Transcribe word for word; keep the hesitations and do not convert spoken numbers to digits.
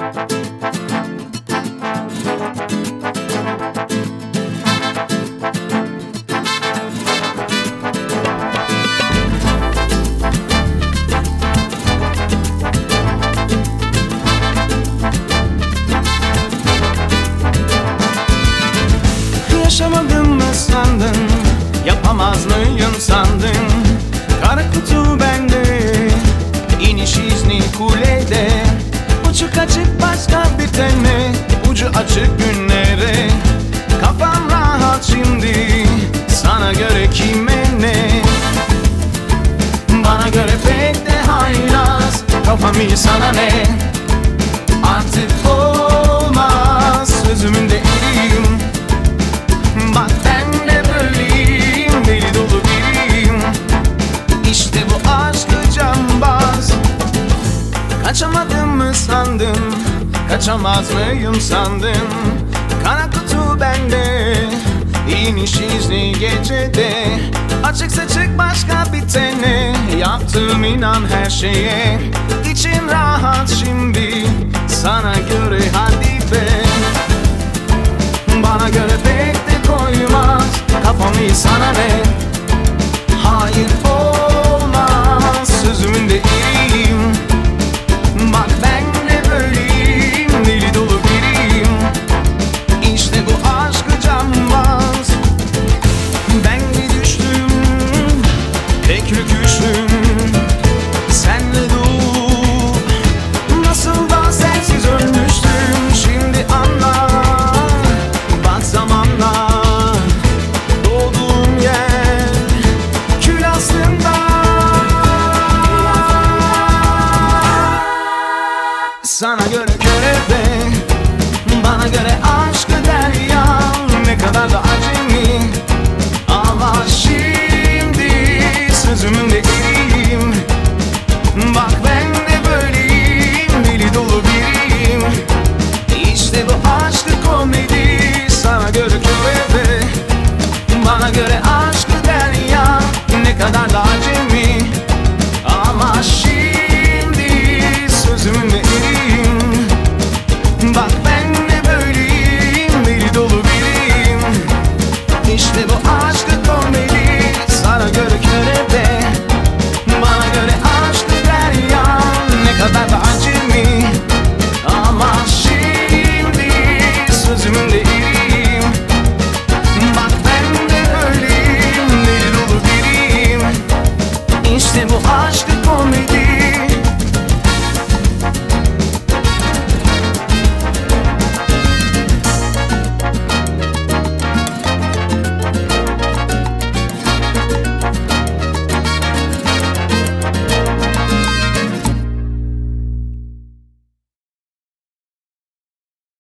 Yaşamadım mı sandın, yapamaz mıyım sandın? Kara kutu bende, iniş izni kulede. Uçuk açık başka bir tane, ucu açık günlere. Kafam rahat şimdi, sana göre kime ne? Bana göre pek de haylaz, kafam iyi sana ne? Artık olmaz, sözümün de eriyim. Bak ben de böyleyim, deli dolu biriyim. İşte bu aşkı cambaz. Kaçamadım mı sandın, kaçamaz mıyım sandın? Kara kutu bende, iniş izni gecede. Açık saçık başka bir tane, yaptım inan her şeye. İçin rahat şimdi, sana göre hadi be. Bana göre pek de koymaz, kafam iyi sana ne? Hayır olmaz, sözümün de eriyim. Bak ben de böyleyim, deli dolu biriyim. İşte bu aşkı cambaz. Ben de düştüm, pek rüküştüm. Senle dur, nasıl da sensiz ölmüştüm. Şimdi anla, bak zamanla doğduğum yer kül aslında. Sana göre körebe, bana göre aşkı derya. Ne kadar da acemi, ama şimdi sözümün de